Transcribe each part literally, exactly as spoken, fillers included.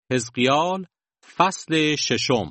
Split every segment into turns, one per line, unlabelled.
حزقیال فصل ششم.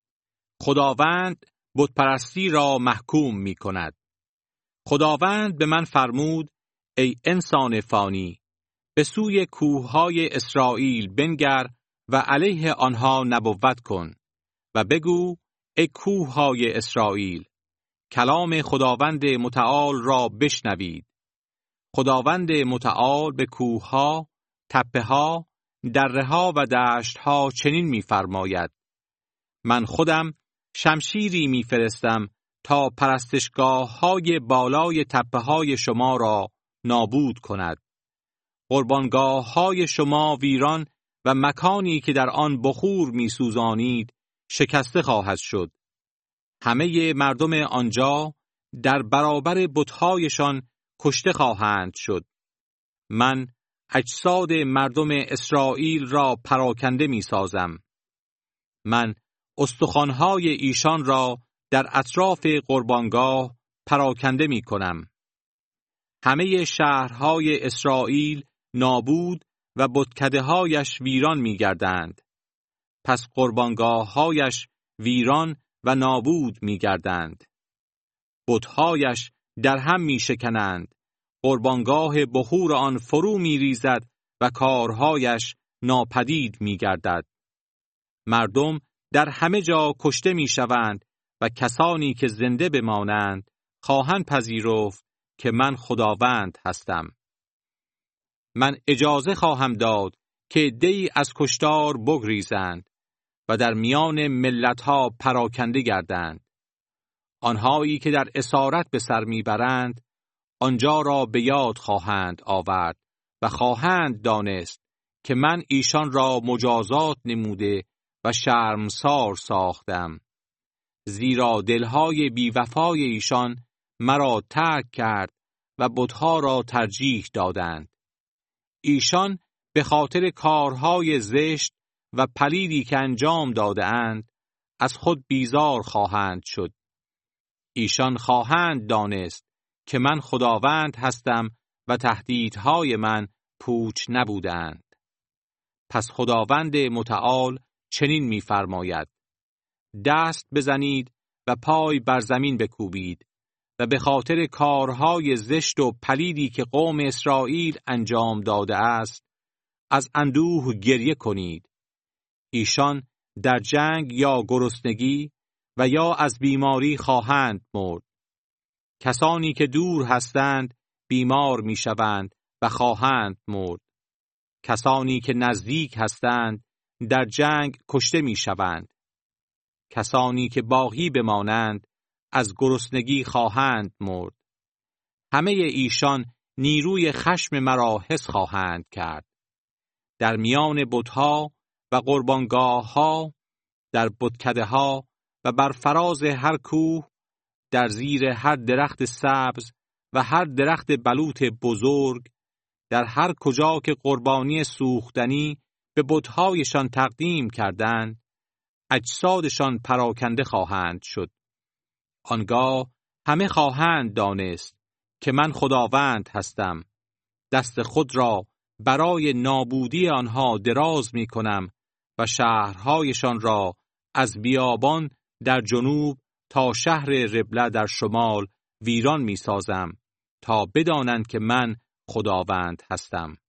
خداوند بتپرستی را محکوم می کند. خداوند به من فرمود: ای انسان فانی، به سوی کوههای اسرائیل بنگر و علیه آنها نبوت کن و بگو: ای کوههای اسرائیل، کلام خداوند متعال را بشنوید. خداوند متعال به کوهها، تپه‌ها، دره‌ها و دشت‌ها چنین می‌فرماید: من خودم شمشیری می‌فرستم تا پرستشگاه‌های بالای تپه‌های شما را نابود کند. قربانگاه‌های شما ویران و مکانی که در آن بخور می‌سوزانید شکسته خواهد شد. همه مردم آنجا در برابر بت‌هایشان کشته خواهند شد. من اجساد مردم اسرائیل را پراکنده می سازم. من استخوان‌های ایشان را در اطراف قربانگاه پراکنده می کنم. همه شهرهای اسرائیل نابود و بتکده‌هایش ویران می گردند. پس قربانگاه‌هایش ویران و نابود می گردند. بت‌هایش در هم می شکنند. قربانگاه بخور آن فرو می ریزد و کارهایش ناپدید می گردد. مردم در همه جا کشته می شوند و کسانی که زنده بمانند خواهند پذیرفت که من خداوند هستم. من اجازه خواهم داد که عده‌ای از کشتار بگریزند و در میان ملت‌ها پراکنده گردند. آنهایی که در اسارت به سر میبرند آنجا را به یاد خواهند آورد و خواهند دانست که من ایشان را مجازات نموده و شرمسار ساختم، زیرا دلهای بیوفای ایشان مرا ترک کرد و بتها را ترجیح دادند. ایشان به خاطر کارهای زشت و پلیدی که انجام داده اند از خود بیزار خواهند شد. ایشان خواهند دانست که من خداوند هستم و تهدیدهای من پوچ نبودند. پس خداوند متعال چنین می‌فرماید: دست بزنید و پای بر زمین بکوبید و به خاطر کارهای زشت و پلیدی که قوم اسرائیل انجام داده است از اندوه گریه کنید. ایشان در جنگ یا گرسنگی و یا از بیماری خواهند مرد. کسانی که دور هستند بیمار می شوند و خواهند مرد. کسانی که نزدیک هستند در جنگ کشته می شوند. کسانی که باقی بمانند از گرسنگی خواهند مرد. همه ایشان نیروی خشم مرا حس خواهند کرد. در میان بتها و قربانگاه‌ها، در بتکده‌ها و بر فراز هر کوه، در زیر هر درخت سبز و هر درخت بلوط بزرگ، در هر کجا که قربانی سوختنی به بت‌هایشان تقدیم کردند، اجسادشان پراکنده خواهند شد. آنگاه همه خواهند دانست که من خداوند هستم. دست خود را برای نابودی آنها دراز می کنم و شهرهایشان را از بیابان در جنوب تا شهر ربله در شمال ویران می سازم تا بدانند که من خداوند هستم.